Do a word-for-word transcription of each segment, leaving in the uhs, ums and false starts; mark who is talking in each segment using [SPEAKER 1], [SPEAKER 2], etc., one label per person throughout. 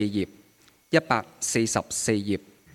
[SPEAKER 1] 頁一百四十四頁。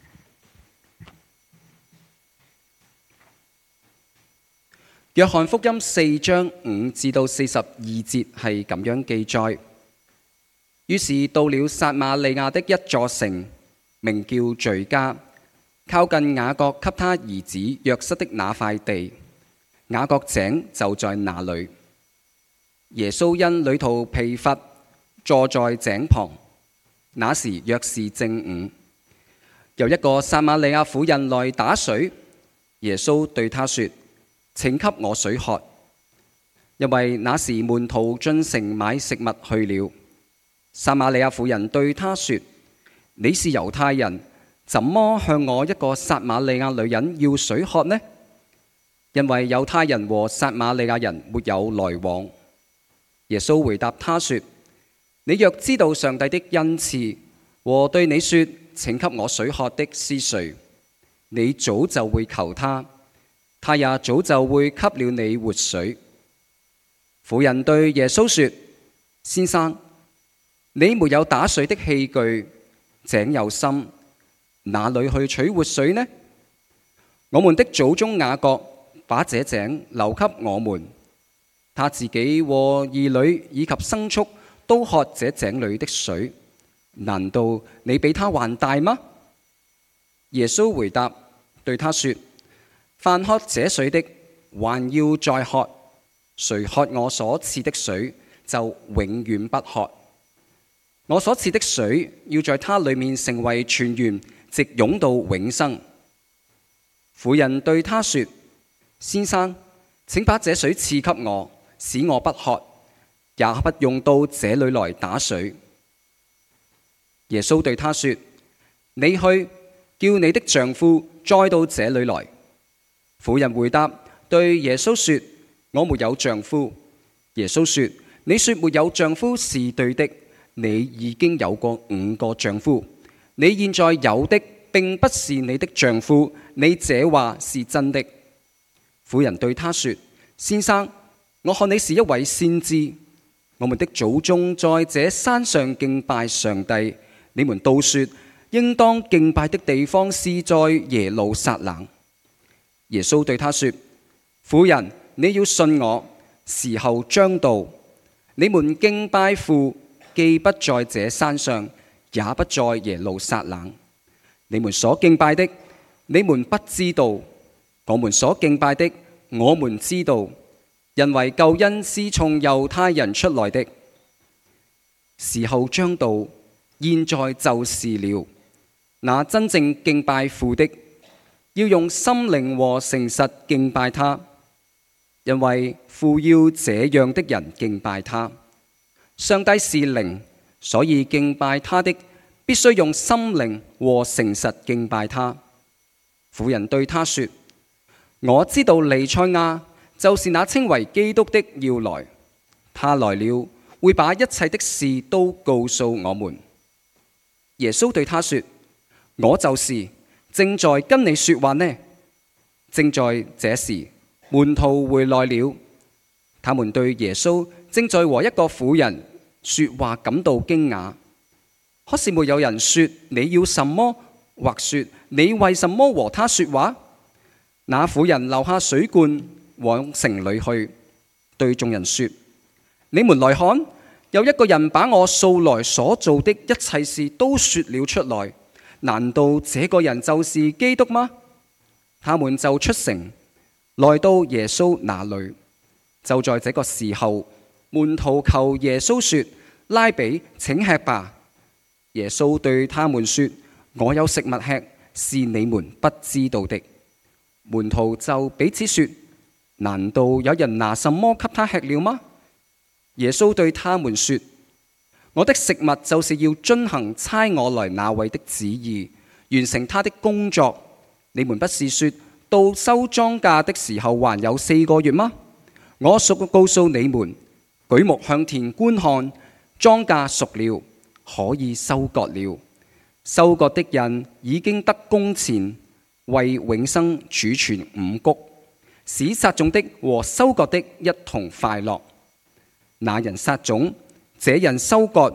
[SPEAKER 1] 約翰福音四章五至到四十二節係咁樣記載：於是到了撒瑪利亞的一座城，名叫敘加，靠近雅各給他兒子約瑟的那塊地，雅各井就在那裏。耶穌因旅途疲乏，坐在井旁。那時約是正午，有一個撒瑪利亞婦人來打水。耶穌對他說：請給我水喝。因為那時門徒進城買食物去了。撒瑪利亞婦人對他說：你是猶太人，怎麼向我一個撒瑪利亞女人要水喝呢？因為猶太人和撒瑪利亞人沒有來往。耶穌回答他說：你若知道上帝的恩賜和對你說請給我水喝的是誰，你早就會求他，他也早就會給了你活水。婦人對耶穌說：先生，你沒有打水的器具，井又深，哪裏去取活水呢？我們的祖宗雅各把這井留給我們，他自己和兒女以及牲畜都喝這井裏的水，難道你比他還大嗎？耶穌回答對他說：凡喝這水的，還要再喝；誰喝我所賜的水，就永遠不渴。我所賜的水，要在他裏面成為泉源，直湧到永生。婦人對他說：先生，請把這水賜給我，使我不渴，也不用到這裏來打水。耶穌對他說：你去，叫你的丈夫再到這裏來。婦人回答對耶穌說：我沒有丈夫。耶穌說：你說沒有丈夫是對的，你已經有過五個丈夫，你現在有的並不是你的丈夫，你這話是真的。婦人對他說：先生，我看你是一位先知。我們的祖宗在這山上敬拜上帝，你們都說應當敬拜的地方是在耶路撒冷。耶穌對他說：婦人，你要信我，時候將到，你們敬拜父，既不在這山上，也不在耶路撒冷。你們所敬拜的，你們不知道；我們所敬拜的，我們知道。因為救恩是從猶太人出來的。時候將到，現在就是了。那真正敬拜父的，要用心靈和誠實敬拜他，因為父要這樣的人敬拜他。上帝是靈，所以敬拜他的必須用心靈和誠實敬拜他。婦人對他說：我知道彌賽亞，就是那稱為基督的要來，他來了，會把一切的事都告訴我們。耶穌對他說：我就是正在跟你說話呢。正在這時，門徒回來了，他們對耶穌正在和一個婦人說話感到驚訝。可是沒有人說你要什麼，或說你為什麼和他說話。那婦人留下水罐，往城裏去，對眾人說：你們來看，有一個人把我素來所做的一切事都說了出來，難道這個人就是基督嗎？他們就出城，來到耶穌那裏。就在這個時候，門徒求耶穌說：拉比，請吃吧。耶穌對他們說：我有食物吃，是你們不知道的。門徒就彼此說：難道有人拿什麼給他吃了嗎？耶穌對他們說：我的食物就是要遵行差我來那位的旨意，完成他的工作。你們不是說到收莊稼的時候還有四個月嗎？我實告訴你們，舉目向田觀看，莊稼熟了，可以收割了。收割的人已經得工錢，為永生儲存五穀，使撒種的和收割的一同快樂。那人撒種，這人收割，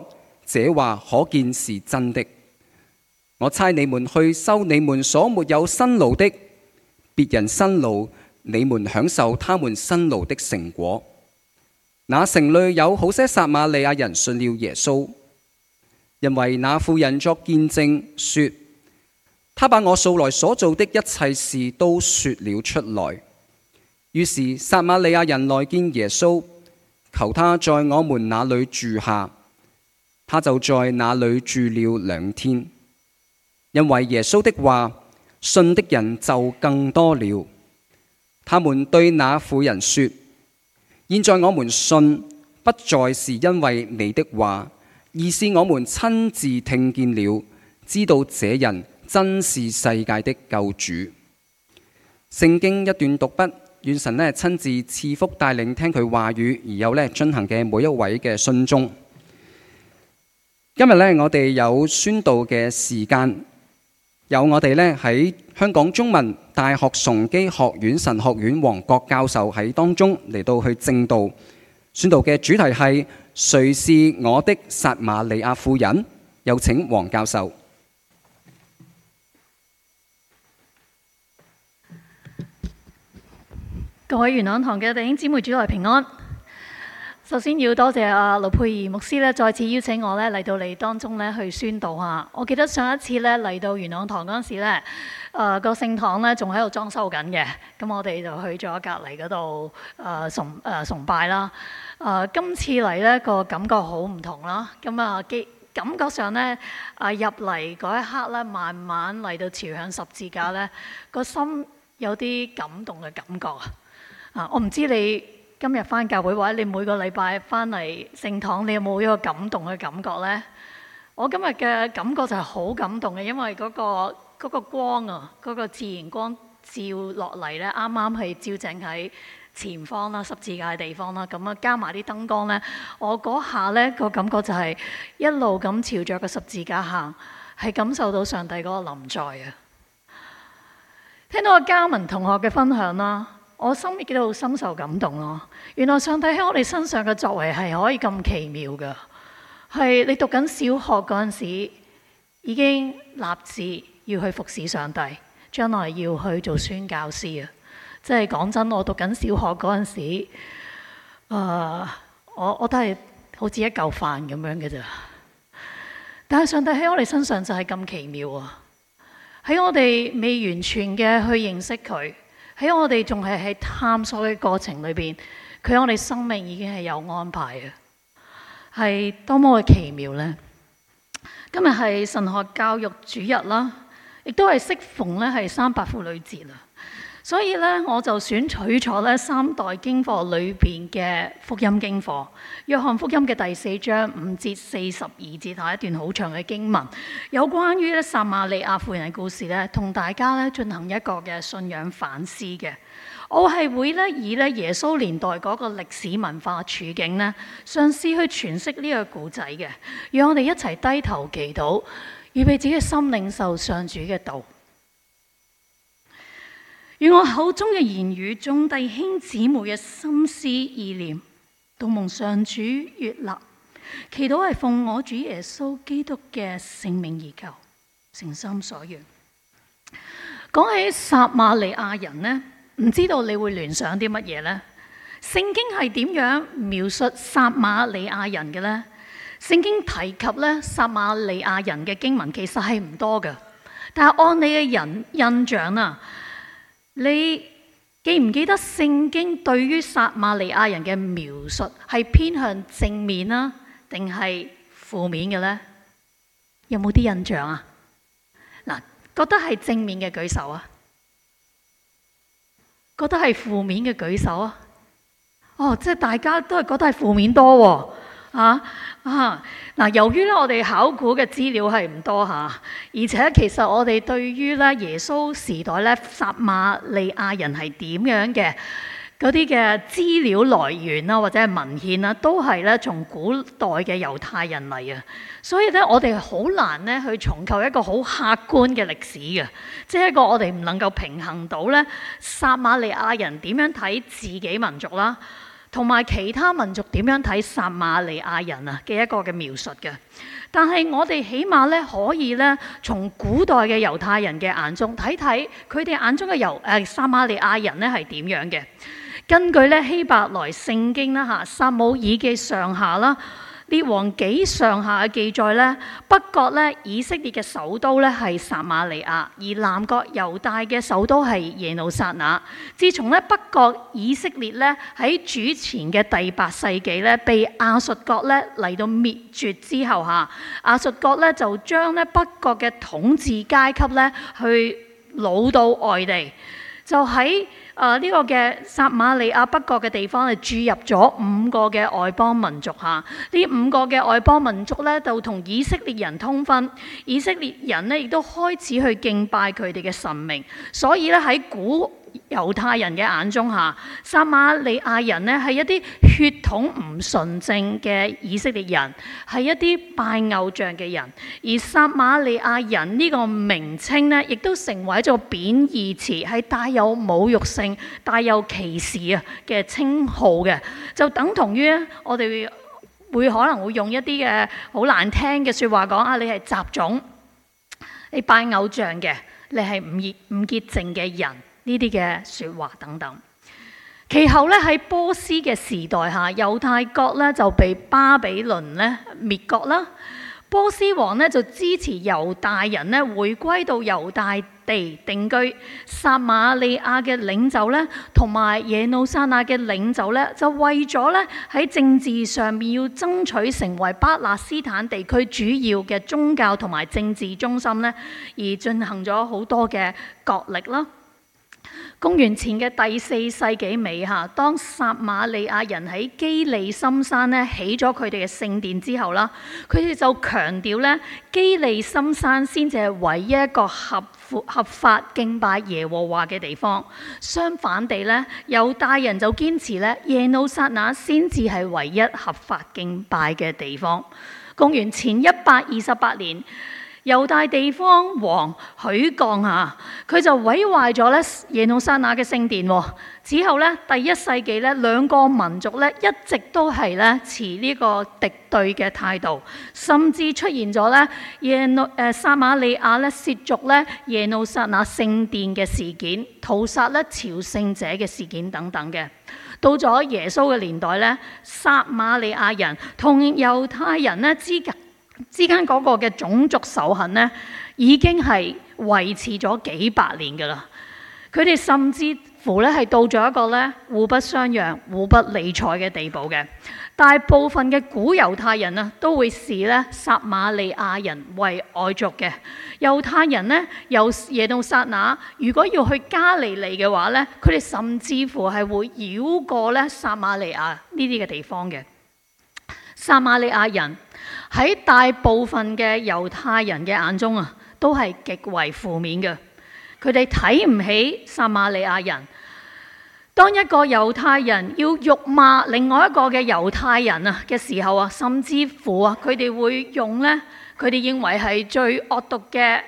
[SPEAKER 1] 這話可見是真的。我差你們去收你們所沒有辛勞的，別人辛勞，你們享受他們辛勞的成果。那城裏有好些撒瑪利亞人信了耶穌，因為那婦人作見證說，他把我素來所做的一切事都說了出來。於是撒瑪利亞人來見耶穌，求他在我們那裏住下，他就在那裏住了兩天。因為耶穌的話，信的人就更多了。他們對那婦人說，現在我們信，不再是因為你的話，而是我們親自聽見了，知道這人真是世界的救主。聖經一段讀畢，願神呢親自賜福帶領聽佢話語而有呢進行嘅每一位嘅信眾。今日呢，我哋有宣道嘅時間，有我哋呢喺香港中文大學崇基學院神學院黃國教授喺當中嚟到去證道。宣道嘅主題係誰是我的撒瑪利亞婦人？有請黃教授。
[SPEAKER 2] 各位元朗堂嘅弟兄姊妹，主內平安。首先要多謝阿盧佩儀牧師咧，再次邀請我咧嚟到你當中咧去宣道嚇。我記得上一次咧嚟到元朗堂嗰陣時咧，誒個聖堂咧仲喺度裝修緊嘅，咁我哋就去咗隔離嗰度誒崇誒崇拜啦。誒今次嚟咧個感覺好唔同啦，咁啊基感覺上咧啊入嚟嗰一刻咧，慢慢嚟到朝向十字架咧，個心有啲感動嘅感覺啊！啊，我唔知你今日返教會或者你每個禮拜返嚟聖堂，你有冇一個感動嘅感覺呢？我今日嘅感覺就係好感動嘅，因為嗰個嗰個光啊，嗰個自然光照落嚟咧，啱啱係照正喺前方啦，十字架嘅地方啦，咁啊加埋啲燈光呢，我嗰下呢個感覺就係一路咁朝着個十字架行，係感受到上帝嗰個臨在啊！聽到阿嘉文同學嘅分享啦，我心亦都好深受感動咯。原來上帝喺我哋身上嘅作為係可以咁奇妙㗎，係你讀緊小學嗰陣時已經立志要去服侍上帝，將來要去做宣教師啊！即係講真，我讀緊小學嗰陣時，呃、我我都係好似一嚿飯咁樣嘅咋。但係上帝喺我哋身上就係咁奇妙啊！喺我哋未完全嘅去認識佢，喺我哋仲係喺探索嘅過程裏邊，佢喺我哋生命已經係有安排嘅，係多麼嘅奇妙呢？今日係神學教育主日啦，亦都係適逢咧係三八婦女節啊，所以咧我就選取咗咧三代經課裏邊嘅福音經課，約翰福音嘅第四章五節四十二節係一段好長嘅經文，有關於咧撒瑪利亞婦人嘅故事咧，同大家咧進行一個嘅信仰反思嘅。我係會咧以咧耶穌年代嗰個歷史文化處境咧，嘗試去詮釋呢個故仔嘅，讓我哋一齊低頭祈禱，預備自己嘅心領受上主嘅道。願我口中嘅言語，眾弟兄姊妹嘅心思意念，都蒙上主悅納。祈禱係奉我主耶穌基督嘅聖名而求，誠心所願。講起撒瑪利亞人呢，唔知道你會聯想啲乜嘢呢？聖經係點樣描述撒瑪利亞人嘅呢？聖經提及咧撒瑪利亞人嘅經文其實係唔多嘅，但係按你嘅人印象啊，你記唔記得聖經對於撒瑪利亞人嘅描述係偏向正面啊，定係負面嘅呢？有冇啲印象啊？嗱，覺得係正面嘅舉手啊，覺得係負面嘅舉手啊。哦，即係大家都係覺得係負面多喎，啊啊嗱！由於咧我哋考古嘅資料係唔多嚇，而且其實我哋對於咧耶穌時代咧撒瑪利亞人係點樣嘅嗰啲嘅資料來源啊，或者係文獻啊，都係咧從古代嘅猶太人嚟啊，所以咧我哋好難咧去重構一個好客觀嘅歷史嘅，即係一個我哋唔能夠平衡到咧撒瑪利亞人點樣睇自己民族啦， 同埋其他民族點樣睇撒瑪利亞人啊嘅一個嘅描述嘅。但係我哋起碼咧可以咧從古代嘅猶太人嘅眼中睇睇佢哋眼中嘅猶誒撒瑪利亞人咧係點樣嘅。根據咧希伯來聖經啦嚇，撒母耳記上下啦，列王紀上下嘅記載咧，北國咧以色列嘅首都咧係撒瑪利亞，而南國猶大嘅首都係耶路撒冷。自從咧北國以色列咧喺主前嘅第八世紀咧被亞述國咧嚟到滅絕之後嚇，亞述國咧就將咧北國嘅統治階級咧去擄到外地，就喺誒呢個嘅撒瑪利亞北國嘅地方係注入咗五個嘅外邦民族嚇，呢五個嘅外邦民族咧就同以色列人通婚，以色列人咧亦都開始去敬拜佢哋嘅神明，所以咧喺古猶太人嘅眼中下，撒瑪利亞人呢係一啲血統唔純正嘅以色列人，係一啲拜偶像嘅人。而撒瑪利亞人呢個名稱呢，亦都成為一個貶義詞，係帶有侮辱性、帶有歧視啊嘅稱號嘅，就等同於我哋會可能會用一啲嘅好難聽嘅説話講啊，你係雜種，你拜偶像嘅，你係唔潔唔潔淨嘅人。呢啲嘅説話等等，其後咧喺波斯嘅時代下，猶太國咧就被巴比倫咧滅國啦。波斯王咧就支持猶大人咧回歸到猶大地定居。撒瑪利亞嘅領袖咧同埋耶路撒冷嘅領袖咧，就為咗咧喺政治上面要爭取成為巴勒斯坦地區主要嘅宗教同埋政治中心咧，而進行咗好多嘅角力啦。公元前嘅第四世紀尾下，當撒瑪利亞人喺基利心山咧起咗佢哋嘅聖殿之後啦，佢哋就強調咧基利心山先至係唯一一個合合法敬拜耶和華嘅地方。相反地咧，猶大人就堅持咧耶路撒冷先至係唯一合法敬拜嘅地方。公元前一百二十八年，猶大地方王許降啊，佢就毀壞咗咧耶路撒冷嘅聖殿。之後咧，第一世紀咧，兩個民族咧一直都係咧持呢個敵對嘅態度，甚至出現咗咧耶路誒撒瑪利亞咧褻瀆咧耶路撒冷聖殿嘅事件，屠殺咧朝聖者嘅事件等等嘅。到咗耶穌嘅年代咧，撒瑪利亞人同猶太人咧之間之間嗰個嘅種族仇恨呢，已經係維持咗幾百年㗎啦。佢哋甚至乎咧係到咗一個咧互不相讓、互不理睬嘅地步嘅。大部分嘅古猶太人啊，都會視咧撒瑪利亞人為外族嘅。猶太人呢，由耶路撒冷，如果要去加利利嘅話咧，佢哋甚至乎係會繞過咧撒瑪利亞呢啲嘅地方嘅。撒瑪利亞人喺大部分嘅猶太人嘅眼中啊，都係極為負面嘅。佢哋睇唔起撒瑪利亞人。當一個猶太人要辱罵另外一個嘅猶太人啊嘅時候啊，甚至乎啊，佢哋會用咧，佢哋認為係最惡毒嘅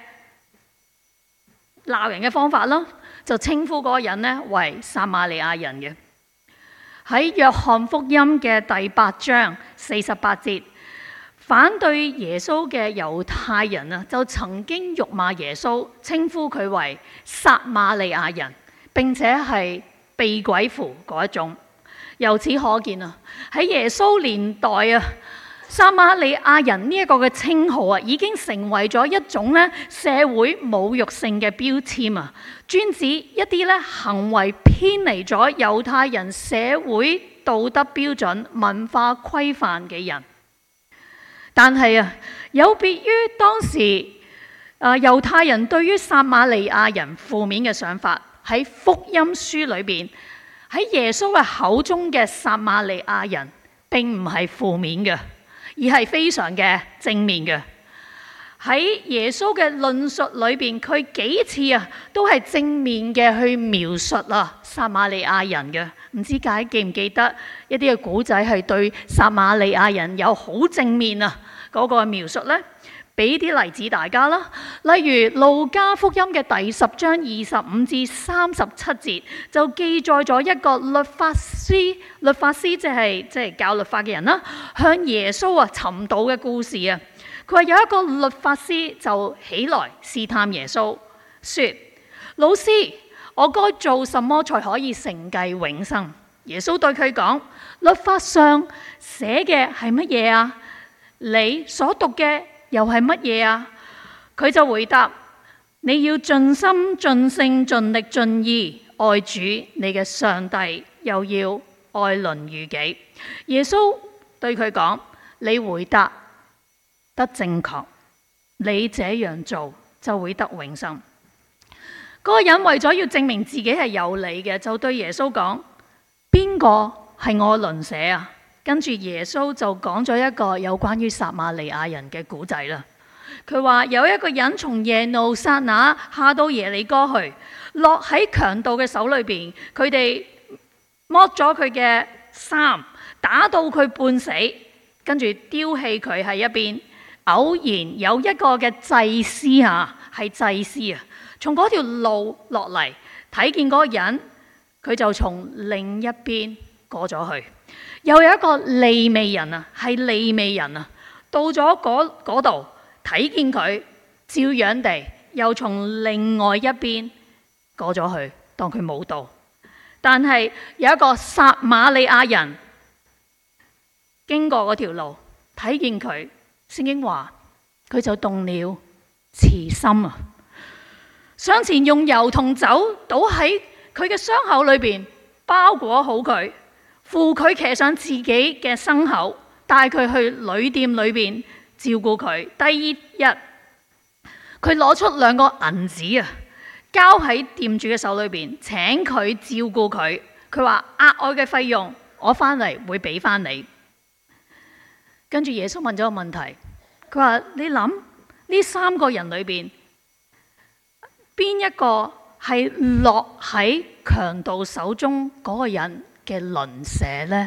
[SPEAKER 2] 鬧人嘅方法咯，就稱呼嗰個人咧為撒瑪利亞人嘅。喺約翰福音嘅第八章四十八節，反對耶穌嘅猶太人啊，就曾經辱罵耶穌，稱呼佢為撒瑪利亞人，並且係被鬼附嗰一種。由此可見啊，喺耶穌年代啊，撒瑪利亞人呢一個嘅稱號啊，已經成為咗一種咧社會侮辱性嘅標籤啊，專指一啲咧行為偏離咗猶太人社會道德標準、文化規範嘅人。但係啊，有別於當時啊猶太人對於撒瑪利亞人負面嘅想法，喺福音書裏邊，喺耶穌嘅口中嘅撒瑪利亞人並唔係負面嘅，而係非常嘅正面嘅。喺耶穌嘅論述裏邊，佢幾次啊都係正面嘅去描述啊撒瑪利亞人嘅。唔知大家記唔記得一啲嘅古仔係對撒瑪利亞人有好正面啊嗰個描述呢？ 俾啲例子大家啦，例如路加福音嘅第十章二十五至三十七節就記載咗一個律法師，律法師即係即係教律法嘅人啦，向耶穌啊尋道嘅故事啊。佢話有一個律法師就起來試探耶穌，說：老師，我該做什麼才可以承繼永生？耶穌對佢講：律法上寫嘅係乜嘢啊？你所讀嘅又係乜嘢啊？佢就回答：你要盡心盡性盡力盡意愛主你嘅上帝，又要愛鄰如己。耶穌對佢講：你回答得正確，你這樣做就會得永生。嗰個人為咗要證明自己係有理嘅，就對耶穌講：邊個係我鄰舍啊？跟住耶穌就講咗一個有關於撒瑪利亞人嘅故仔啦。佢話有一個人從耶路撒冷下到耶利哥去，落喺強盜嘅手裏邊，佢哋剝咗佢嘅衫，打到佢半死，跟住丟棄佢喺一邊。偶然有一個嘅祭司啊，係祭司啊，從嗰條路落嚟，睇見嗰個人，佢就從另一邊過咗去。又有一個利未人啊，係利未人啊，到咗嗰度睇見佢，照樣地又從另外一邊過咗去，當佢冇到。但係有一個撒瑪利亞人經過嗰條路，睇見佢，聖經話佢就動了慈心啊，上前用油同酒倒喺佢嘅傷口裏邊，包裹好佢，扶佢騎上自己嘅牲口，帶佢去旅店裏邊照顧佢。第二日，佢攞出兩個銀子啊，交喺店主嘅手裏邊，請佢照顧佢。佢話額外嘅費用，我翻嚟會俾翻你。跟住耶穌問咗個問題，佢話你諗呢三個人裏邊，邊一個係落喺強盜手中嗰個人嘅鄰舍呢？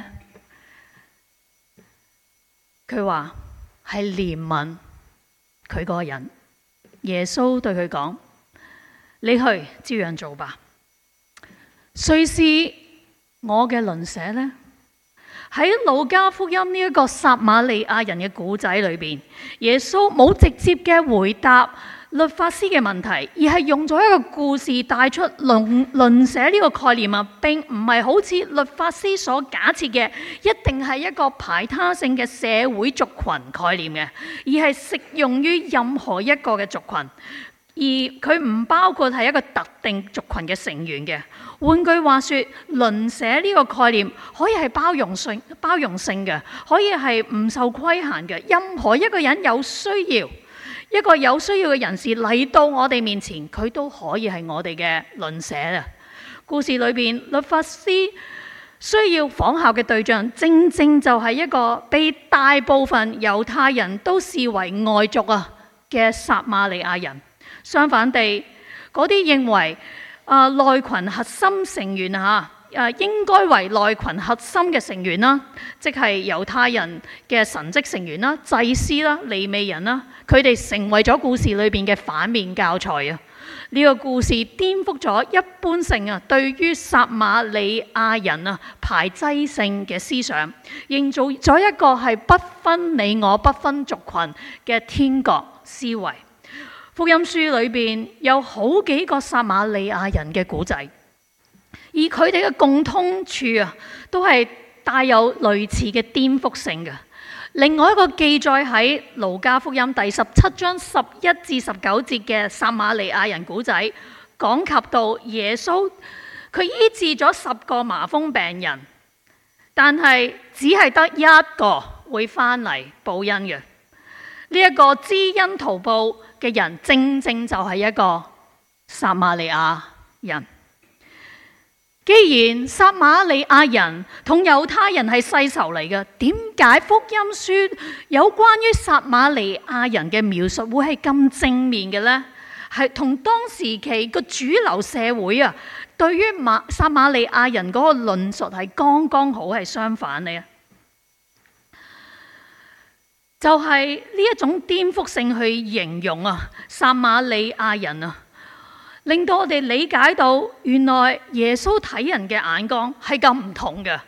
[SPEAKER 2] 佢話係憐憫佢嗰個人。耶穌對佢講：你去照樣做吧。誰是我嘅鄰舍呢？喺路加福音呢一個撒瑪利亞人嘅故仔裏邊，耶穌冇直接嘅回答律法師嘅問題，而係用咗一個故事帶出鄰鄰舍呢個概念啊，並唔係好似律法師所假設嘅，一定係一個排他性嘅社會族群概念嘅，而係適用於任何一個嘅族群，而佢唔包括係一個特定族群嘅成員嘅。換句話說，鄰舍呢個概念可以係包容性、包容性嘅，可以係唔受規限嘅。任何一個人有需要，一個有需要嘅人士嚟到我哋面前，佢都可以係我哋嘅鄰舍啊。故事裏邊，律法師需要仿效嘅對象，正正就係一個被大部分猶太人都視為外族啊嘅撒瑪利亞人。相反地，嗰啲認為啊內群核心成員啊，誒應該為內群核心嘅成員啦，即係猶太人嘅神職成員啦、祭司啦、利未人啦，佢哋成為咗故事裏邊嘅反面教材啊！呢、這個故事顛覆咗一般性啊對於撒瑪利亞人啊排擠性嘅思想，營造咗一個係不分你我、不分族群嘅天國思維。福音書裏邊有好幾個撒瑪利亞人嘅故仔，而佢哋嘅共通處啊，都係帶有類似嘅顛覆性嘅。另外一個記載喺路加福音第十七章十一至十九節嘅撒瑪利亞人故仔，講及到耶穌佢醫治咗十個麻風病人，但係只係得一個會翻嚟報恩嘅。呢、這、一個知恩圖報嘅人，正正就係一個撒瑪利亞人。既然撒瑪利亞人同猶太人係世仇嚟嘅，點解福音書有關於撒瑪利亞人嘅描述會係咁正面嘅呢？係同當時期個主流社會啊，對於馬撒瑪利亞人嗰個論述係剛剛好係相反嘅。 就係呢一種顛覆性去形容啊，撒瑪利亞人啊，令到我哋理解到原來耶穌睇人嘅眼光係咁唔同嘅。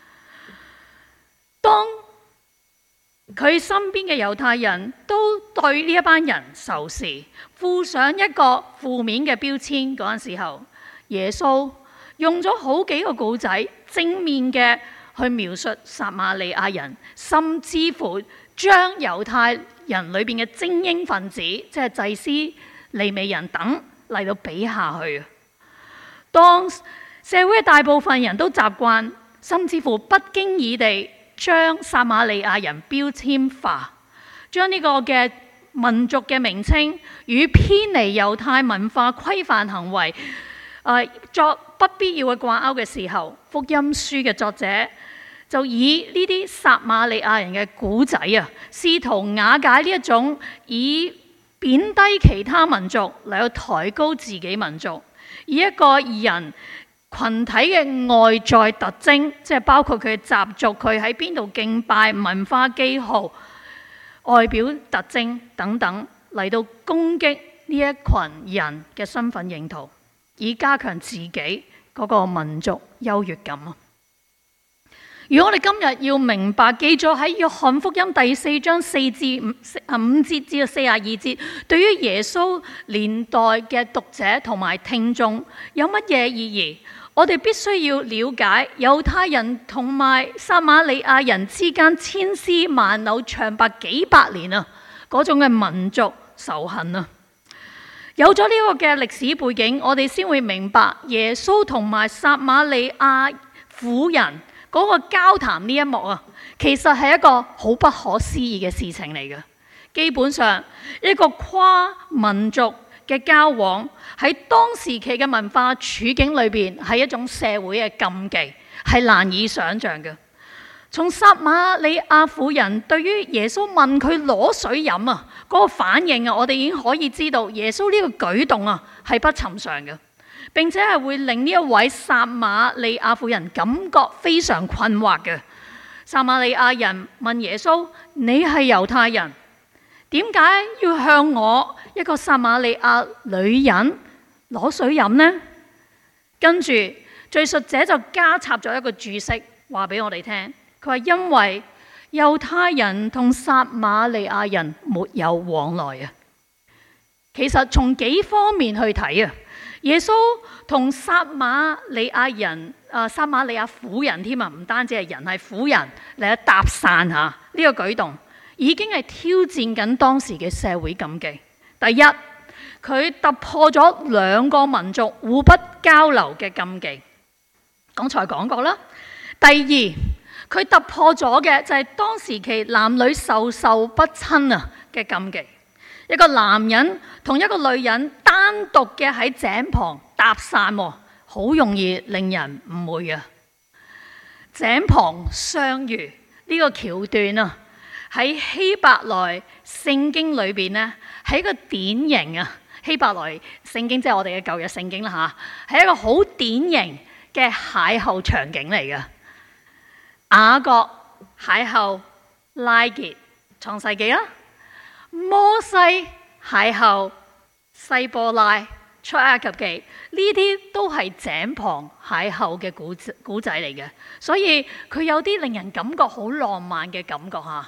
[SPEAKER 2] 當佢身邊嘅猶太人都對呢一班人仇視，附上一個負面嘅標籤嗰陣時候，耶穌用咗好幾個故仔正面嘅去描述撒瑪利亞人，甚至乎將猶太人裏邊嘅精英分子，即係祭司、利未人等嚟到比下去。當社會嘅大部分人都習慣，甚至乎不經意地將撒瑪利亞人標籤化，將呢個嘅民族嘅名稱與偏離猶太文化規範行為，呃、作不必要嘅掛鈎嘅時候，福音書嘅作者就以呢啲撒瑪利亞人嘅古仔啊，試圖瓦解呢一種以貶低其他民族嚟到抬高自己民族，以一個人群體嘅外在特徵，即係包括佢嘅習俗、佢喺邊度敬拜、文化記號、外表特徵等等，嚟到攻擊呢一群人嘅身份認同，以加強自己嗰個民族優越感啊！如果我哋今日要明白記載喺約翰福音第四章四至五五節至到四十二節，對於耶穌年代嘅讀者同埋聽眾有乜嘢意義？我哋必須要了解猶太人同埋撒瑪利亞人之間千絲萬縷、長白幾百年啊嗰種嘅民族仇恨啊！有咗呢個嘅歷史背景，我哋先會明白耶穌同埋撒瑪利亞婦人嗰個交談呢一幕啊，其實係一個好不可思議嘅事情嚟嘅。基本上一個跨民族嘅交往喺當時期嘅文化處境裏邊係一種社會嘅禁忌，係難以想像嘅。從撒瑪利亞婦人對於耶穌問佢攞水飲啊嗰個反應啊，我哋已經可以知道耶穌呢個舉動啊係不尋常嘅。並且係會令呢一位撒瑪利亞婦人感覺非常困惑嘅。撒瑪利亞人問耶穌：你係猶太人，點解要向我一個撒瑪利亞女人攞水飲呢？跟住敘述者就加插咗一個注釋，話俾我哋聽。佢話因為猶太人同撒瑪利亞人沒有往來啊。其實從幾方面去睇啊，耶穌同撒瑪利亞人、啊撒瑪利亞婦人添啊，唔單止係人，係婦人嚟搭訕下呢個舉動，已經係挑戰緊當時嘅社會禁忌。第一，佢突破咗兩個民族互不交流嘅禁忌，剛才講過啦。第二，佢突破咗嘅就係當時期男女授受不親啊嘅禁忌。一個男人同一個女人單獨嘅喺井旁搭訕，好容易令人誤會啊！井旁相遇呢個橋段啊，喺希伯來聖經裏邊呢，係一個典型啊！希伯來聖經即係我哋嘅舊約聖經啦嚇，係一個好典型嘅邂逅場景嚟嘅。雅各邂逅拉結，創世記啦。摩西邂逅西波拉，出埃及記，呢啲都係井旁邂逅嘅古古仔嚟嘅，所以佢有啲令人感覺好浪漫嘅感覺嚇。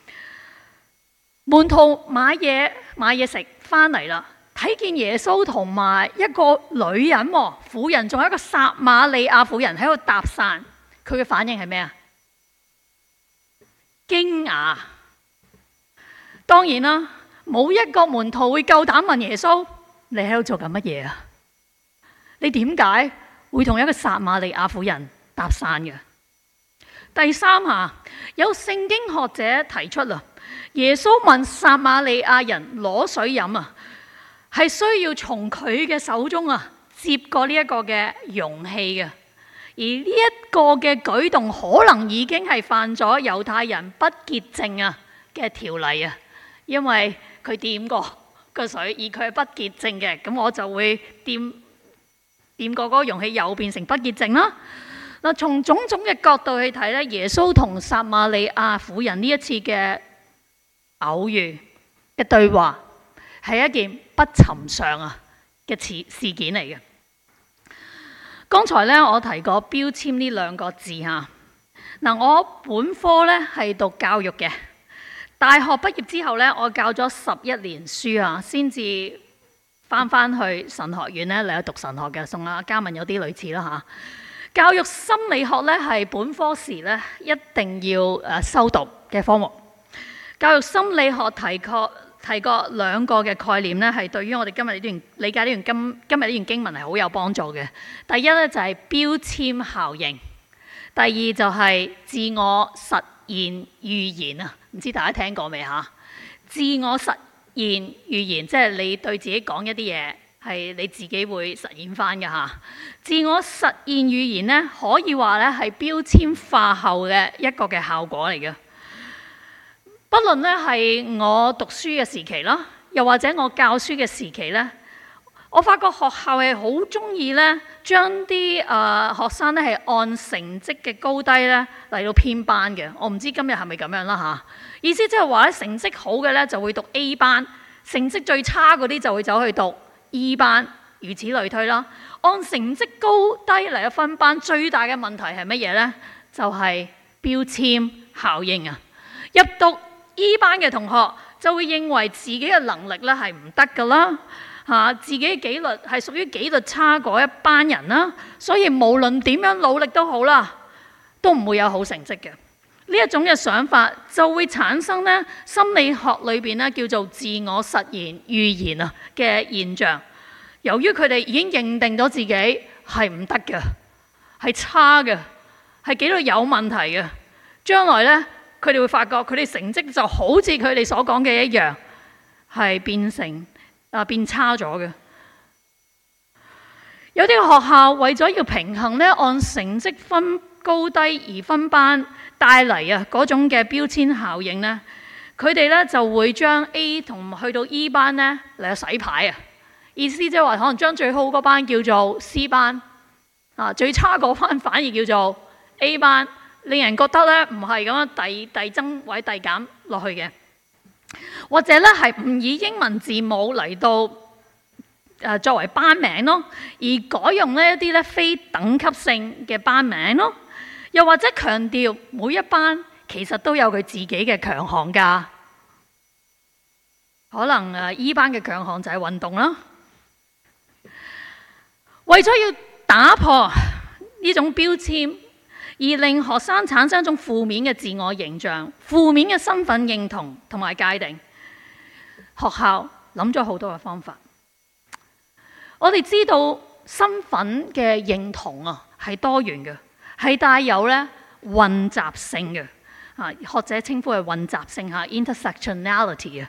[SPEAKER 2] 門徒買嘢買嘢食翻嚟啦，睇見耶穌同埋一個女人喎，婦人，仲有一個撒瑪利亞婦人喺度搭訕，佢嘅反應係咩啊？驚訝。當然啦，冇一個門徒會夠膽問耶穌：你喺度做緊乜嘢啊？你點解會同一個撒瑪利亞婦人搭訕嘅？第三下，有聖經學者提出啦，耶穌問撒瑪利亞人攞水飲啊，係需要從佢嘅手中啊接過呢一個嘅容器嘅，而呢一個嘅舉動可能已經係犯咗猶太人不潔淨啊嘅條例啊。因為佢掂過個水，而佢係不潔淨嘅，咁我就會掂掂過嗰個容器，又變成不潔淨啦。嗱，從種種嘅角度去睇咧，耶穌同撒瑪利亞婦人呢一次嘅偶遇嘅對話，係一件不尋常啊嘅事事件嚟嘅。剛才咧我提過標籤呢兩個字嚇，嗱我本科咧係讀教育嘅，大學畢業之後咧我教咗十一年書啊，先至翻翻去神學院咧嚟去讀神學嘅，同阿嘉文有啲類似啦嚇。教育心理學咧係本科時咧一定要誒修讀嘅科目。教育心理學提過提過兩個嘅概念咧，係對於我哋今日呢段理解呢段今今日呢段經文係好有幫助嘅。第一咧就係標籤效應，第二就係自我實現預言啊！唔知大家聽過未嚇？自我實現預言即係你對自己講一啲嘢，係你自己會實現翻嘅嚇。自我實現預言咧，可以話咧係標籤化後嘅一個嘅效果嚟嘅。不論咧係我讀書嘅時期啦，又或者我教書嘅時期咧，我發覺學校係好中意咧將啲誒學生咧係按成績嘅高低咧嚟到編班嘅。我唔知今日係咪咁樣啦嚇。意思即係話咧成績好嘅咧就會讀 A 班，成績最差嗰啲就會走去讀 E 班，如此類推啦。按成績高低嚟到分班，最大嘅問題係乜嘢呢？就係標籤效應啊！入讀 E 班嘅同學就會認為自己嘅能力咧係唔得㗎啦，嚇自己紀律係屬於紀律差嗰一班人啦，所以無論點樣努力都好啦，都唔會有好成績嘅。呢一種嘅想法就會產生咧心理學裏邊咧叫做自我實現預言啊嘅現象。由於佢哋已經認定咗自己係唔得嘅，係差嘅，係紀律有問題嘅，將來咧佢哋會發覺佢哋成績就好似佢哋所講嘅一樣，係變成啊變差咗嘅。有啲學校為咗要平衡咧按成績分高低而分班帶嚟啊嗰種嘅標籤效應咧，佢哋咧就會將 A 同去到 E 班咧嚟洗牌啊！意思即係話可能將最好嗰班叫做 C 班，啊最差嗰班反而叫做 A 班，令人覺得咧唔係咁樣遞遞增或者遞減落去嘅，或者咧係唔以英文字母嚟到誒作為班名咯，而改用呢一啲咧非等級性嘅班名咯，又或者強調每一班其實都有佢自己嘅強項㗎，可能誒 E 班嘅強項就係運動啦。為咗要打破呢種標籤，而令學生產生一種負面嘅自我形象、負面嘅身份認同同埋界定，學校諗咗好多嘅方法。我哋知道身份嘅認同啊係多元嘅，係帶有咧混雜性嘅，啊學者稱呼係混雜性嚇 intersectionality 啊。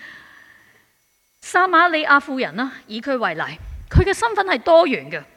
[SPEAKER 2] 撒瑪利亞婦人啦，以佢為例。佢嘅身份係多元嘅，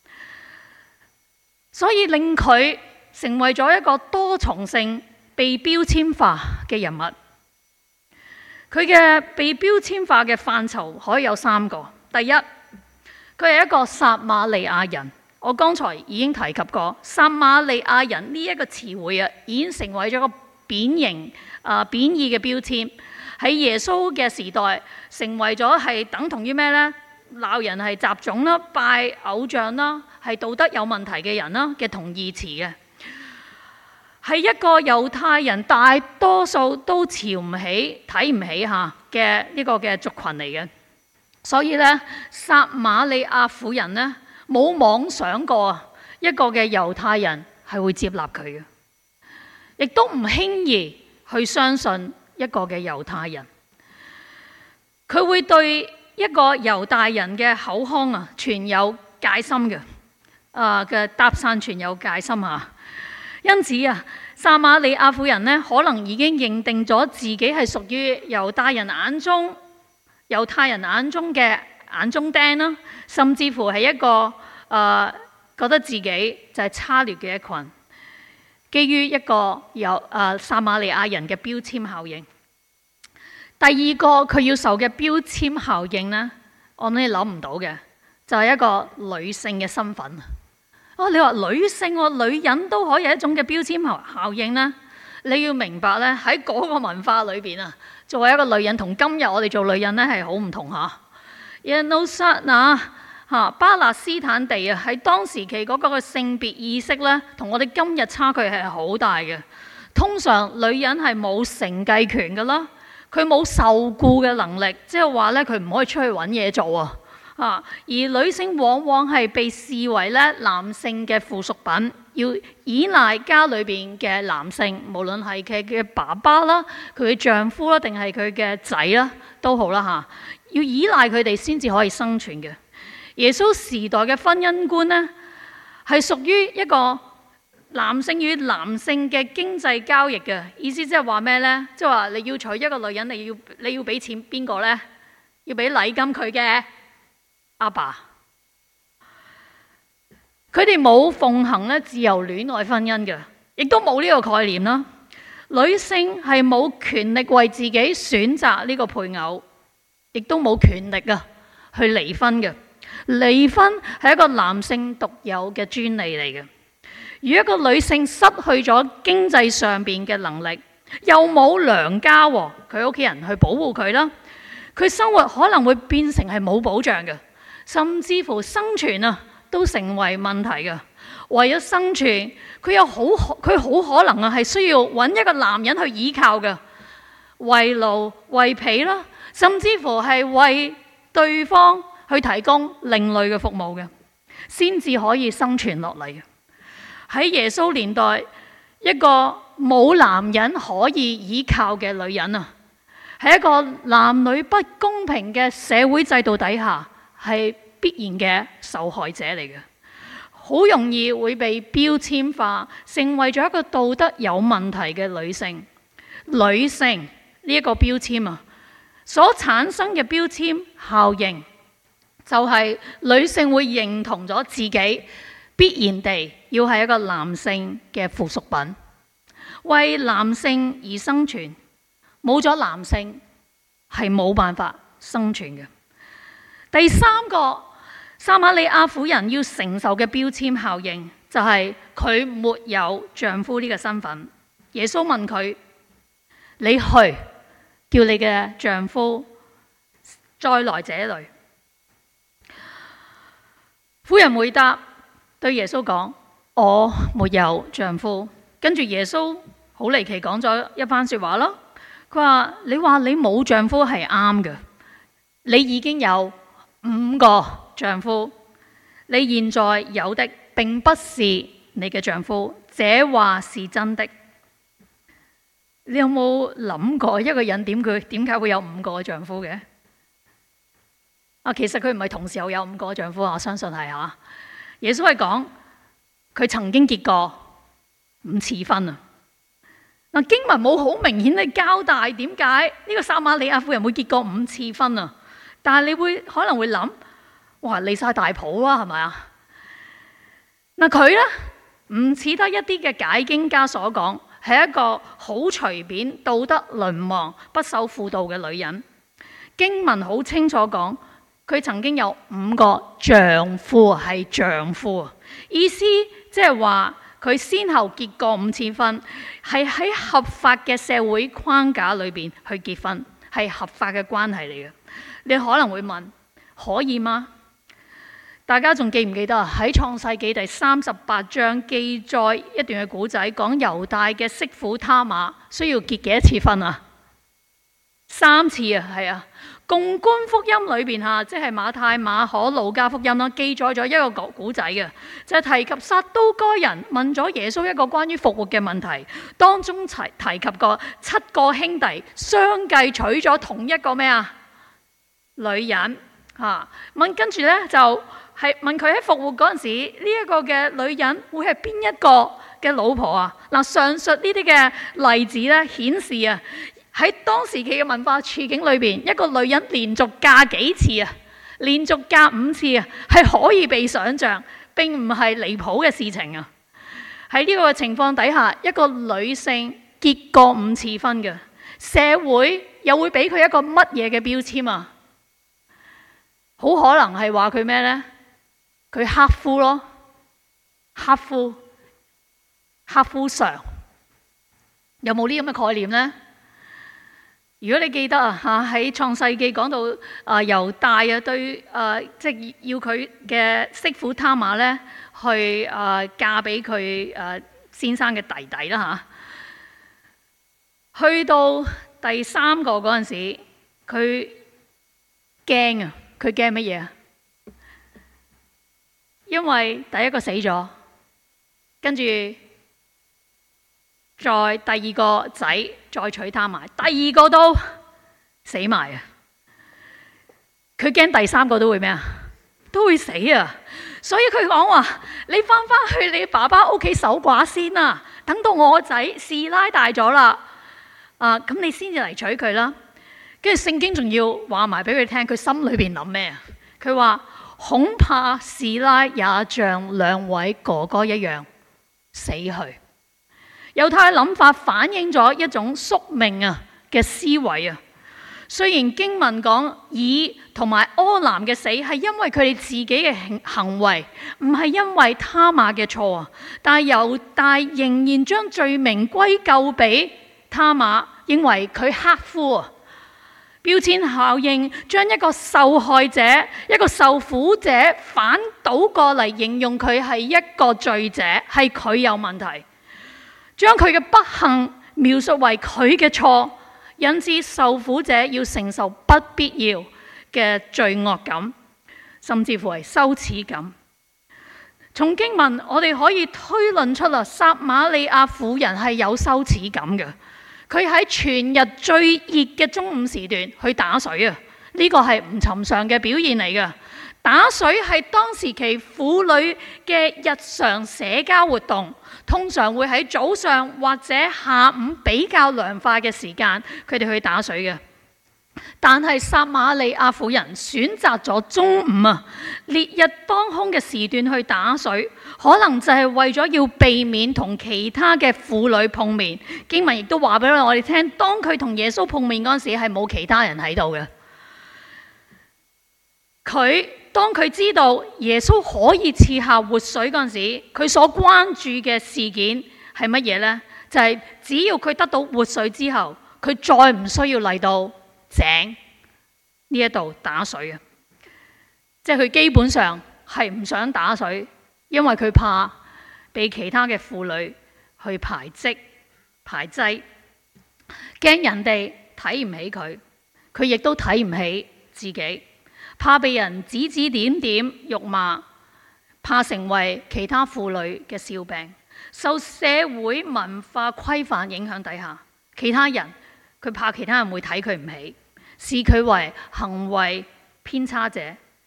[SPEAKER 2] 所以令佢成為咗一個多重性被標籤化嘅人物。佢嘅被標籤化嘅範疇可以有三個。第一，佢係一個撒瑪利亞人。我剛才已經提及過，撒瑪利亞人呢一個詞彙啊，已經成為咗個貶型啊貶義嘅標籤。喺耶穌嘅時代，成為咗係等同於咩呢？鬧人係雜種啦、拜偶像啦、係道德有問題嘅人啦嘅同義詞嘅，係一個猶太人大多數都瞧唔起、睇唔起下嘅呢個嘅族群嚟嘅。所以咧，撒瑪利亞婦人咧冇妄想過一個嘅猶太人係會接納佢嘅，亦都唔輕易去相信一個嘅猶太人，佢會對一個猶大人嘅口腔啊，存有戒心嘅，啊嘅搭訕存有戒心啊。因此啊，撒瑪利亞婦人呢，可能已經認定咗自己係屬於猶大人眼中、猶太人眼中嘅眼中釘啦，甚至乎係一個誒、呃、覺得自己就係差劣嘅一群，基於一個有誒、呃、撒瑪利亞人嘅標籤效應。第二個佢要受嘅標籤效應呢，我哋諗唔到嘅就係、是、一個女性嘅身份。哦，你話女性喎，女人都可以有一種嘅標籤效效應呢？你要明白咧，喺嗰個文化裏邊啊， 作為一個女人，同今日我哋做女人咧係好唔同嚇。耶路撒冷嚇巴勒斯坦地啊，喺當時期嗰個嘅性別意識咧，同我哋今日差距係好大嘅。通常女人係冇承繼權㗎啦，佢冇受僱嘅能力，即係話咧佢唔可以出去揾嘢做啊。啊！而女性往往係被視為咧男性嘅附屬品，要依賴家裏邊嘅男性，無論係佢嘅爸爸啦、佢嘅丈夫啦，定係佢嘅仔啦，都好啦嚇。要依賴佢哋先至可以生存嘅。耶穌時代嘅婚姻觀呢，係屬於一個男性與男性嘅經濟交易嘅意思，即係話咩呢？即係話你要娶一個女人，你要你要俾錢邊個呢？要俾禮金佢嘅阿爸，佢哋冇奉行咧自由戀愛婚姻嘅，亦都冇呢個概念啦。女性係冇權力為自己選擇呢個配偶，亦都冇權力啊去離婚嘅。離婚係一個男性獨有嘅專利嚟嘅。如果一個女性失去咗經濟上邊嘅能力，又冇娘家，佢屋企人去保護佢啦，佢生活可能會變成係冇保障嘅。甚至乎生存啊，都成為問題嘅。為咗生存，佢有好佢好可能啊，係需要揾一個男人去依靠嘅，為奴為婢啦，甚至乎係為對方去提供另類嘅服務嘅，先至可以生存落嚟嘅。喺耶穌年代，一個冇男人可以依靠嘅女人啊，喺一個男女不公平嘅社會制度底下，係必然嘅受害者嚟嘅，好容易會被標籤化，成為咗一個道德有問題嘅女性。女性呢一個標籤啊，所產生嘅標籤效應，就係女性會認同咗自己必然地要係一個男性嘅附屬品，為男性而生存，冇咗男性係冇辦法生存嘅。第三個撒瑪利亞婦人要承受嘅標籤效應，就係佢沒有丈夫呢個身份。耶穌問佢：你去叫你嘅丈夫再來這裡。婦人回答對耶穌講：我沒有丈夫。跟住耶穌好離奇講咗一番說話咯。佢話：你話你冇丈夫係啱嘅，你已經有五個丈夫，你現在有的並不是你嘅丈夫，這話是真的。你有冇諗過一個人點佢點解會有五個丈夫嘅？啊，其實佢唔係同時又有五個丈夫，我相信係吓。耶穌係講佢曾經結過五次婚啊。嗱，經文冇好明顯嘅交代點解呢個撒瑪利亞婦人會結過五次婚啊？但係你會可能會諗，哇，離晒大譜啦，係咪啊？嗱，佢咧唔似得一啲嘅解經家所講，係一個好隨便、道德淪亡、不受輔導嘅女人。經文好清楚講，佢曾經有五個丈夫，係丈夫，意思即係話佢先後結過五次婚，係喺合法嘅社會框架裏邊去結婚，係合法嘅關係嚟嘅。你可能會問，可以嗎？大家仲記唔記得啊？喺創世紀第三十八章記載一段嘅古仔，講猶大嘅媳婦他瑪需要結幾多次婚啊？三次啊，係啊。共觀福音裏邊吓，即係馬太、馬可、路加福音啦，記載咗一個古仔嘅，就係、是、提及撒都該人問咗耶穌一個關於復活嘅問題，當中提提及過七個兄弟相繼娶咗同一個咩啊女人吓，問跟住咧就係問佢喺復活嗰陣時呢一、這個嘅女人會係邊一個嘅老婆啊？嗱，上述呢啲嘅例子咧顯示啊。喺當時期嘅文化處境裏邊，一個女人連續嫁幾次啊，連續嫁五次啊，係可以被想象，並唔係離譜嘅事情啊。喺呢個情況底下，一個女性結過五次婚嘅社會，又會俾佢一個乜嘢嘅標籤啊？好可能係話佢咩呢？佢克夫咯，克夫，克夫常，有冇呢咁嘅概念呢？ 如果你記得啊，嚇喺創世記講到啊猶大啊對啊即係要佢嘅媳婦他瑪咧去啊嫁俾佢啊先生嘅弟弟啦嚇，去到第三個嗰陣時，佢驚啊！佢驚乜嘢啊？因為第一個死咗，跟住再第二個仔再娶他埋，第二個都死埋啊！佢驚第三個都會咩啊？都會死啊！所以佢講話：你翻返去你爸爸屋企守寡先啊！等到我個仔士拉大咗啦，啊咁你先至嚟娶佢啦。跟住聖經仲要話埋俾佢聽，佢心裏邊諗咩啊？佢話恐怕士拉也像兩位哥哥一樣死去。猶太諗法反映咗一種宿命啊嘅思維啊。雖然經文講以同埋柯南嘅死係因為佢哋自己嘅行行為，唔係因為他瑪嘅錯啊，但係猶大仍然將罪名歸咎俾他瑪，認為佢克夫啊。標籤效應將一個受害者、一個受苦者反倒過嚟，形容佢係一個罪者，係佢有問題，將佢嘅不幸描述為佢嘅錯，引致受苦者要承受不必要嘅罪惡感，甚至乎係羞恥感。從經文我哋可以推論出啦，撒瑪利亞婦人係有羞恥感嘅。佢喺全日最熱嘅中午時段去打水啊！呢個係唔尋常嘅表現嚟嘅。打水係當時期婦女嘅日常社交活動，通常會喺早上或者下午比較涼快嘅時間，佢哋去打水嘅。但係撒瑪利亞婦人選擇咗中午啊，烈日當空嘅時段去打水，可能就係為咗要避免同其他嘅婦女碰面。經文亦都話俾我哋聽，當佢同耶穌碰面嗰陣時，係冇其他人喺度嘅。佢當佢知道耶穌可以賜下活水嗰陣時，佢所關注嘅事件係乜嘢呢？就係、是、只要佢得到活水之後，佢再唔需要嚟到井呢一度打水啊！即係佢基本上係唔想打水，因為佢怕被其他嘅婦女去排擠、排擠，驚人哋睇唔起佢，佢亦都睇唔起自己，怕被人指指點點、辱罵，怕成為其他婦女嘅笑柄。受社會文化規範影響底下，其他人佢怕其他人會睇佢唔起，視佢為行為偏差者。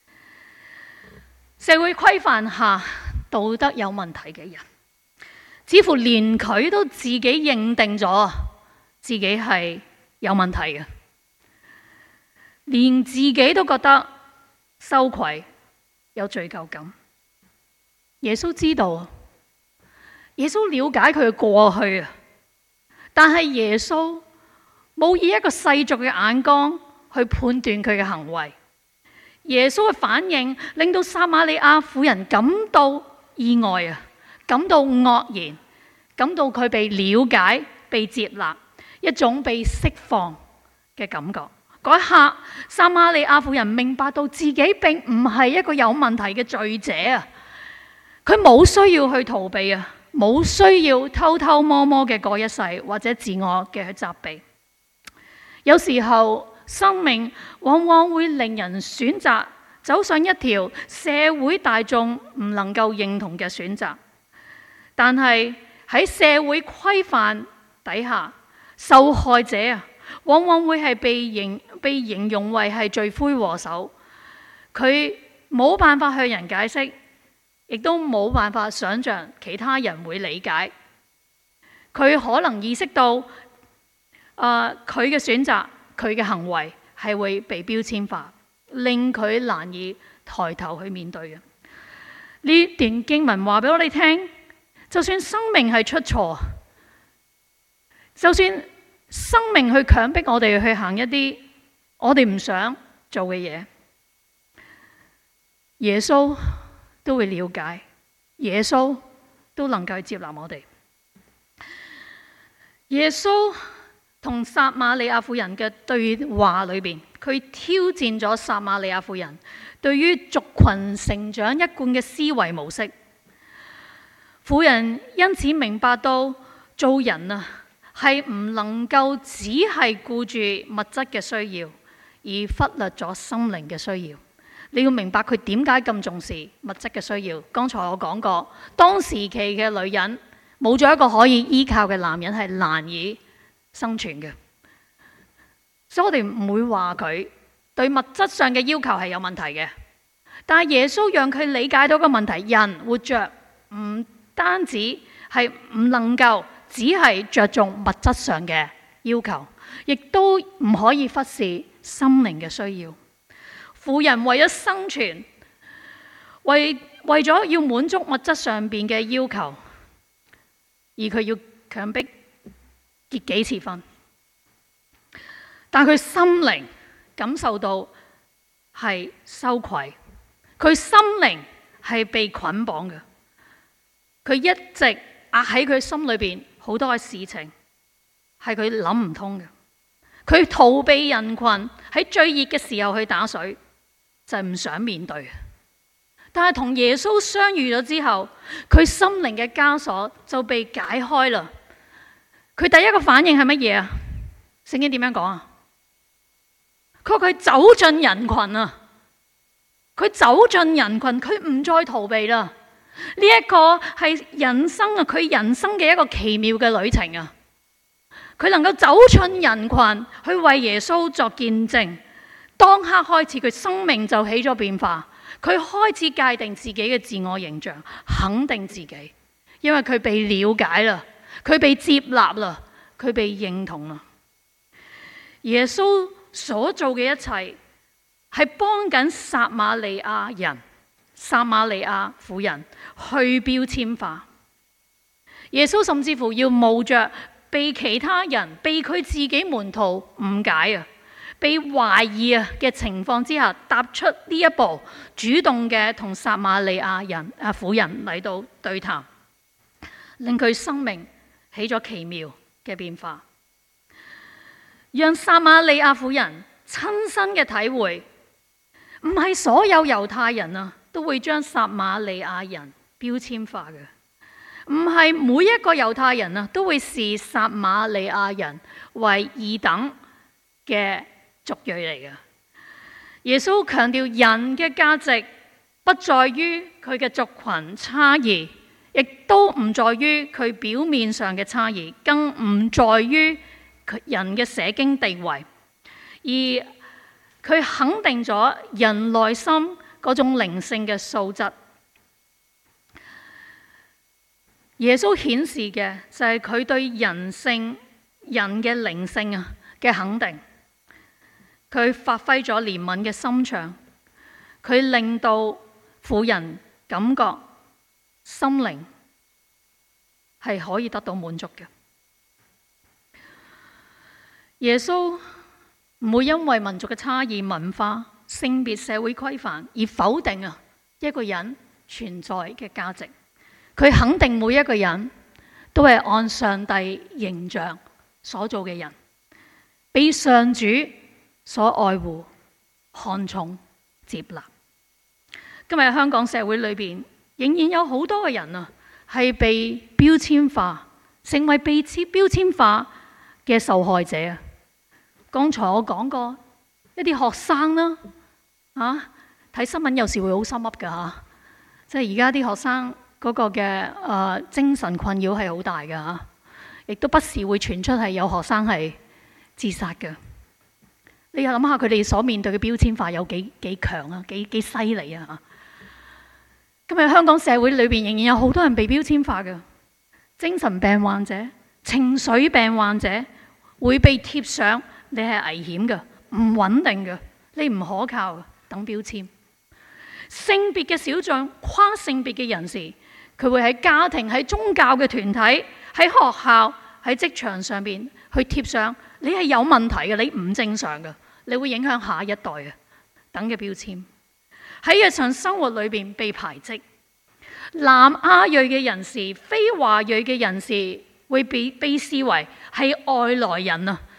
[SPEAKER 2] 社會規範下道德有問題嘅人，似乎連佢都自己認定咗自己係有問題嘅，連自己都覺得羞愧、有罪疚感。耶穌知道，耶穌了解佢嘅過去啊，但係耶穌冇以一個世俗嘅眼光去判斷佢嘅行為。耶穌嘅反應令到撒瑪利亞婦人感到意外啊，感到愕然，感到佢被了解、被接納，一種被釋放嘅感覺。嗰一刻，撒瑪利亞婦人明白到自己並唔係一個有問題嘅罪者啊，佢冇需要去逃避啊，冇需要偷偷摸摸嘅過一世，或者自我嘅去責備。有時候生命往往會令人選擇走上一條社會大眾唔能夠認同嘅選擇，但係喺社會規範底下，受害者啊，往往會係被形被形容為係罪魁禍首。佢冇辦法向人解釋，亦都冇辦法想像其他人會理解。佢可能意識到，啊佢嘅選擇，佢嘅行為係會被標籤化，令佢難以抬頭去面對嘅。呢段經文話俾我哋聽，就算生命係出錯，就算生命去強迫我哋去行一啲我哋唔想做嘅嘢，耶穌都會了解，耶穌都能夠接納我哋。耶穌同撒瑪利亞婦人嘅對話裏邊，佢挑戰咗撒瑪利亞婦人對於族群成長一貫嘅思維模式。婦人因此明白到做人啊，係唔能夠只係顧住物質嘅需要，而忽略咗心靈嘅需要。你要明白佢點解咁重視物質嘅需要。剛才我講過，當時期嘅女人冇咗一個可以依靠嘅男人係難以生存嘅，所以我哋唔會話佢對物質上嘅要求係有問題嘅。但係耶穌讓佢理解到個問題，人活着唔單止係唔能夠只係着重物質上嘅要求，亦都唔可以忽視心靈嘅需要。婦人為咗生存，為為咗要滿足物質上邊嘅要求，而佢要強迫結幾次婚，但佢心靈感受到係羞愧，佢心靈係被捆綁嘅，佢一直壓喺佢心裏邊好多嘅事情係佢諗唔通嘅，佢逃避人群，喺最熱嘅時候去打水，就係唔想面對。但係同耶穌相遇咗之後，佢心靈嘅枷鎖就被解開啦。佢第一個反應係乜嘢啊？聖經點樣講啊？佢話佢走進人群啊，佢走進人群，佢唔再逃避啦。呢一個係人生啊，佢人生嘅一個奇妙嘅旅程啊。佢能夠走進人群，去為耶穌作見證。當刻開始，佢生命就起咗變化。佢開始界定自己嘅自我形象，肯定自己，因為佢被了解啦，佢被接納啦，佢被認同啦。耶穌所做嘅一切係幫緊撒瑪利亞人、撒瑪利亞婦人去標籤化。耶穌甚至乎要冒着被其他人、被佢自己門徒誤解啊，被懷疑啊嘅情況之下，踏出呢一步，主動嘅同撒瑪利亞人啊婦人嚟到對談，令佢生命起咗奇妙嘅變化，讓撒瑪利亞婦人親身嘅體會，唔係所有猶太人啊都會將撒瑪利亞人標籤化嘅，唔係每一個猶太人啊都會視撒瑪利亞人為二等嘅族裔嚟嘅。耶穌強調人嘅價值不在於佢嘅族群差異，亦都唔在於佢表面上嘅差異，更唔在於人嘅社經地位，而佢肯定咗人內心嗰種靈性嘅素質。耶穌顯示嘅就係佢對人性、人嘅靈性啊嘅肯定。佢發揮咗憐憫嘅心腸，佢令到婦人感覺心靈係可以得到滿足嘅。耶穌唔會因為民族嘅差異、文化、性別、社會規範而否定啊一個人存在嘅價值。佢肯定每一個人都係按上帝形象所做嘅人，被上主所愛護、看重、接納。今日香港社會裏邊仍然有好多嘅人啊，係被標籤化，成為被標籤化嘅受害者啊！剛才我講過一啲學生啦，啊睇新聞有時會好心噏噶嚇，即係而家啲學生嗰個嘅誒、呃、精神困擾係好大嘅嚇，亦都不時會傳出係有學生係自殺嘅。你又諗下佢哋所面對嘅標籤化有幾幾強啊，幾幾犀利啊！今日香港社會裏邊仍然有好多人被標籤化嘅，精神病患者、情緒病患者會被貼上你係危險嘅、唔穩定嘅、你唔可靠嘅等標籤。性別嘅小眾、跨性別嘅人士，佢會喺家庭、喺宗教嘅團體、喺學校、喺職場上邊去貼上你係有問題嘅、你唔正常嘅。你會影響下一代嘅等嘅標籤，喺日常生活裏邊被排斥。南亞裔嘅人士、非華裔嘅人士會被被視為係外來人啊，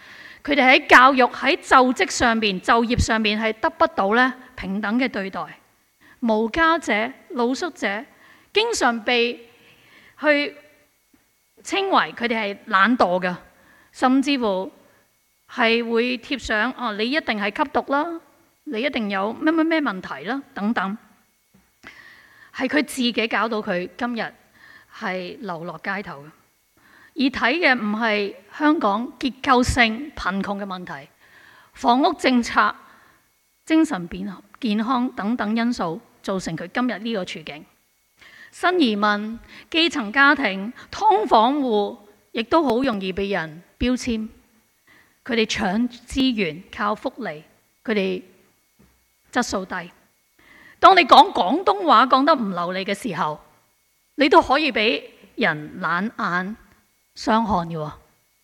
[SPEAKER 2] 佢哋喺教育、喺就職上邊、就業上邊係得不到咧平等嘅對待。無家者、露宿者經常被去稱為佢哋係懶惰嘅，甚至乎係會貼上哦，你一定係吸毒啦，你一定有咩咩咩問題啦等等，係佢自己搞到佢今日係流落街頭嘅。而睇嘅唔係香港結構性貧窮嘅問題，房屋政策、精神健康等等因素造成佢今日呢個處境。新移民、基層家庭、劏房戶亦都好容易被人標籤，佢哋搶資源、靠福利，佢哋質素低。當你講廣東話講得唔流利嘅時候，你都可以俾人冷眼相看嘅喎。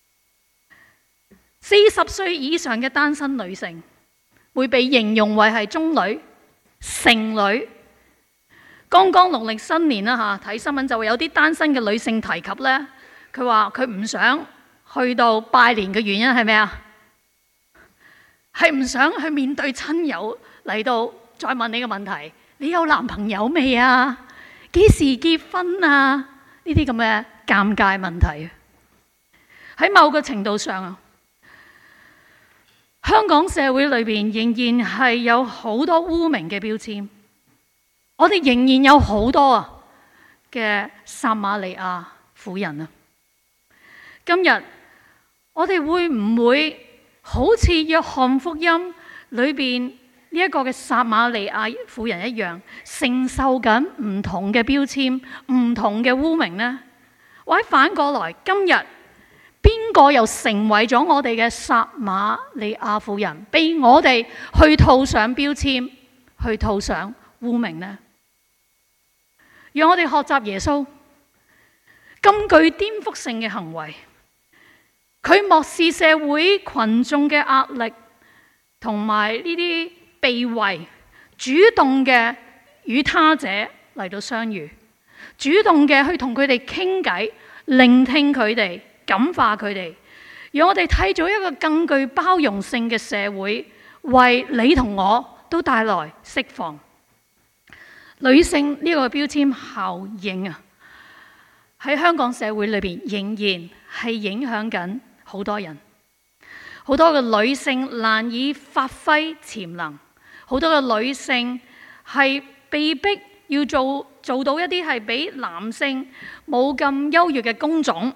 [SPEAKER 2] 四十歲以上嘅單身女性會被形容為係中女、剩女。剛剛農曆新年啦嚇，睇新聞就會有啲單身嘅女性提及咧，佢話佢唔想去到拜年嘅原因係咩啊？係唔想去面對親友嚟到再問你嘅問題，你有男朋友未啊？幾時結婚啊？呢啲咁嘅尷尬問題。喺某個程度上啊，香港社會裏邊仍然係有好多污名嘅標籤。我哋仍然有好多啊嘅撒瑪利亞婦人啊。今日我哋會唔會好似約翰福音裏邊呢一個嘅撒瑪利亞婦人一樣，承受緊唔同嘅標籤、唔同嘅污名呢？或者反過來，今日邊個又成為咗我哋嘅撒瑪利亞婦人，被我哋去套上標籤、去套上污名呢？讓我哋學習耶穌咁具顛覆性嘅行為，佢漠視社會群眾嘅壓力，同埋呢啲被圍，主動嘅與他者嚟到相遇，主動嘅去同佢哋傾偈，聆聽佢哋，感化佢哋，讓我哋睇咗一個更具包容性嘅社會，為你同我都帶來釋放。女性呢個標籤效應啊，喺香港社會裏邊仍然係影響緊好多人，好多嘅女性難以發揮潛能，好多嘅女性係被逼要做做到一啲係比男性冇咁優越嘅工種。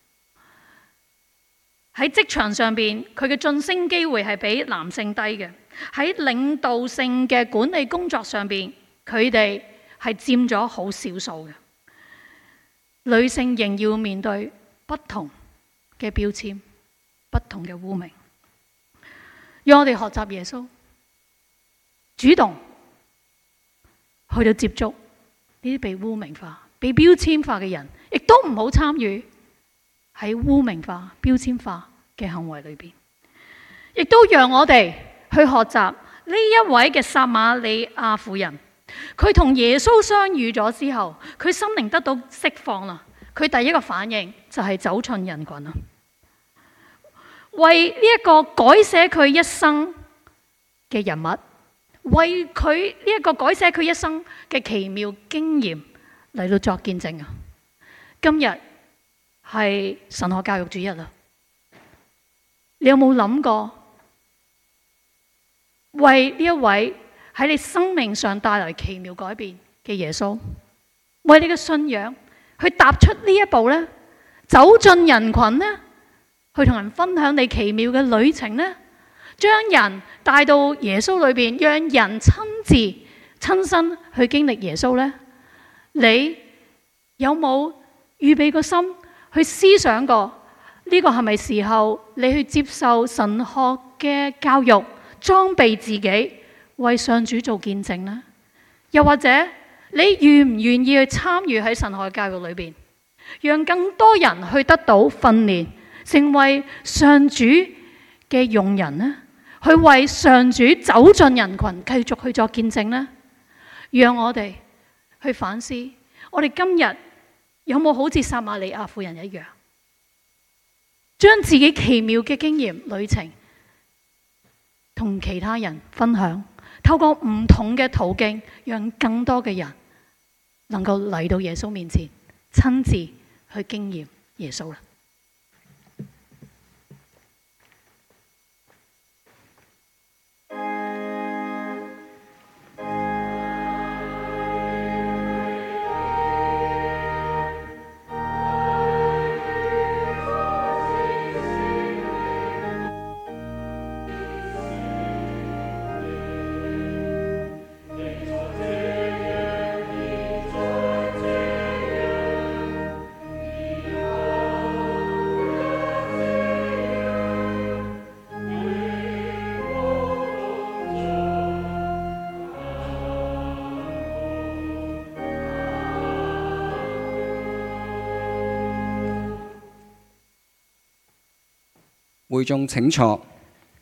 [SPEAKER 2] 喺職場上邊，佢嘅晉升機會係比男性低嘅。喺領導性嘅管理工作上邊，佢哋係佔咗好少數嘅。女性仍要面對不同嘅標籤、不同嘅污名。讓我哋學習耶穌，主動去到接觸呢啲被污名化、被標籤化嘅人，亦都唔好參與喺污名化、標籤化嘅行為裏邊。亦都讓我哋去學習呢一位嘅撒瑪利亞婦人，佢同耶穌相遇咗之後，佢心靈得到釋放啦。佢第一個反應就係走進人群啦，為呢一個改寫佢一生嘅人物，為佢呢一個改寫佢一生嘅奇妙經驗嚟到作見證啊！今日係神學教育主日啦，你有冇諗過為呢一位喺你生命上帶來奇妙改變嘅耶穌，為你嘅信仰去踏出呢一步呢？走進人群呢？去同人分享你奇妙嘅旅程呢？將人帶到耶穌裏邊，讓人親自親身去經歷耶穌呢？你有冇預備個心去思想過呢個係咪時候你去接受神學嘅教育，裝備自己為上主做見證呢？又或者你願唔願意去參與喺神學教育裏邊，讓更多人去得到訓練，成為上主嘅用人呢？去為上主走進人群，繼續去作見證呢？讓我哋去反思，我哋今日有冇好似撒瑪利亞婦人一樣，將自己奇妙嘅經驗旅程同其他人分享，透過唔同嘅途徑，讓更多嘅人能夠嚟到耶穌面前，親自去經驗耶穌啦。
[SPEAKER 1] 會眾請坐。